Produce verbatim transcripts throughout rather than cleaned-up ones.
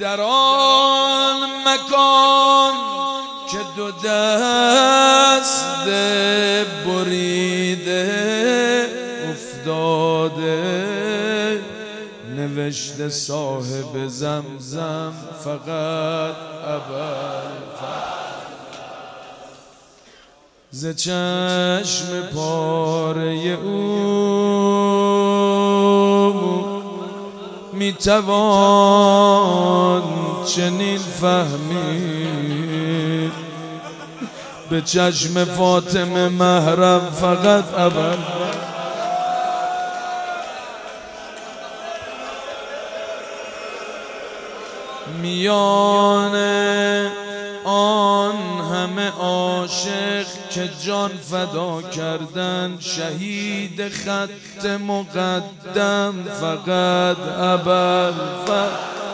در آن مکان که دو دست بریده افتاده، نوشته صاحب زمزم فقط ابوالفضل. ز چشم پاره او میتوان چنین فهمید، به چشم فاطمه محرم فقط ابوالفضل. میان آن همه عاشق که جان فدا کردن، شهید خط مقدم فقط ابوالفضل.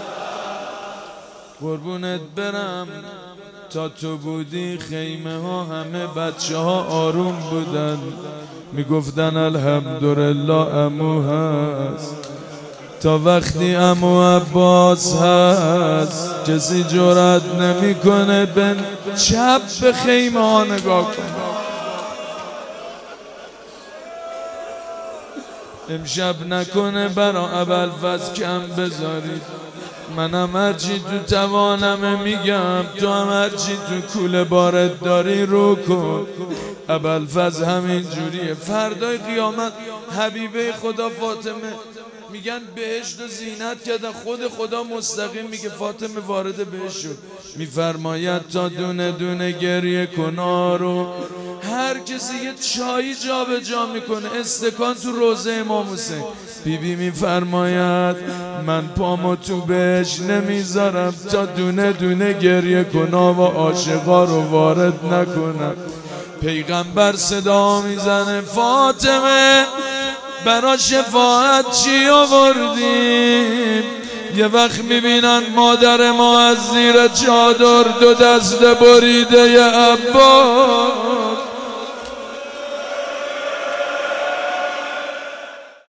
قربونت برم تا تو بودی خیمه ها همه بچه ها آروم بودن، میگفتن الحمدلله عمو هست. تا وقتی عمو عباس هست کسی جرأت نمیکنه به چپ به خیمه ها نگاه کنه. امشب نکنه برا ابوالفضل کم بذارید. منم هرچی تو توانمه میگم، تو هم هرچی تو کوله بارت داری رو کن. ابوالفضل همین جوریه. فردای قیامت حبیبه خدا فاطمه میگن بهشت و زینت کردن، خود خدا مستقیم میگه فاطمه وارد بهشت شد. میفرماید تا دونه دونه گریه کنا رو هر کسی یه چایی جا به جا میکنه، استکان تو روزه امام حسین. بیبی میفرماید من پامو تو بهشت نمیذارم تا دونه دونه گریه کنا و عاشقا رو وارد نکنم. پیغمبر صدا میزنه فاطمه برا شفاعت چی آوردیم؟ یه وقت میبینن مادر ما از زیر چادر دو دست بریده ی عباس